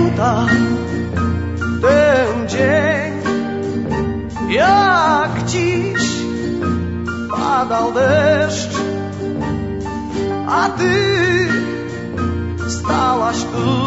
pamiętam ten dzień, jak dziś padał deszcz, a ty stałaś tu